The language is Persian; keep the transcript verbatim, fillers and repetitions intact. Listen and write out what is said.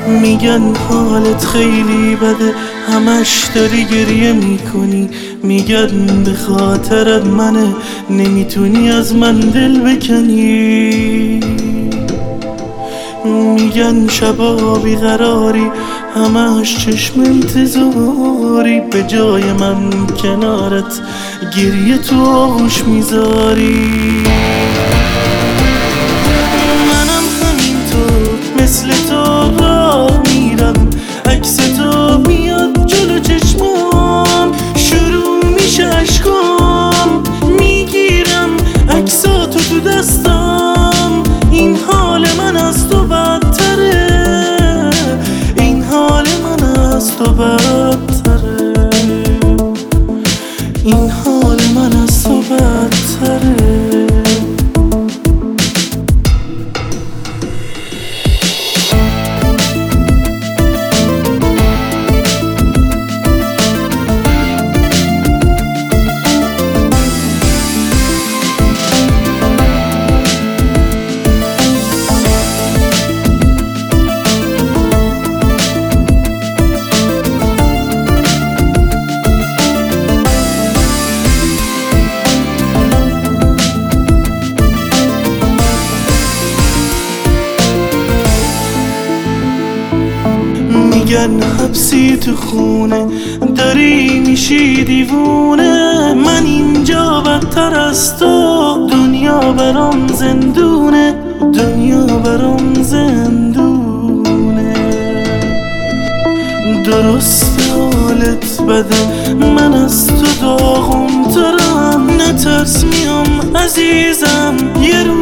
میگن حالت خیلی بده، همش داری گریه میکنی. میگن به خاطرت منه، نمیتونی از من دل بکنی. میگن شبا بیقراری، همش چشم انتظاری. به جای من کنارت گریه تو آغوش میذاری. منم همینطور مثل تو راه میرم، عکس تو میاد جلو چشمام، شروع میشه اشکام. میگیرم عکساتو تو دستم، این حال من از تو بدتره، این حال من از تو بدتره، این حال من از تو بدتره. میگن حبسی تو خونه، داری میشی دیوونه. من اینجا بدتر از تو، دنیا برام زندونه، دنیا برام زندونه. درست حالت بده، من از تو داغم ترم. نترس میام عزیزم، یه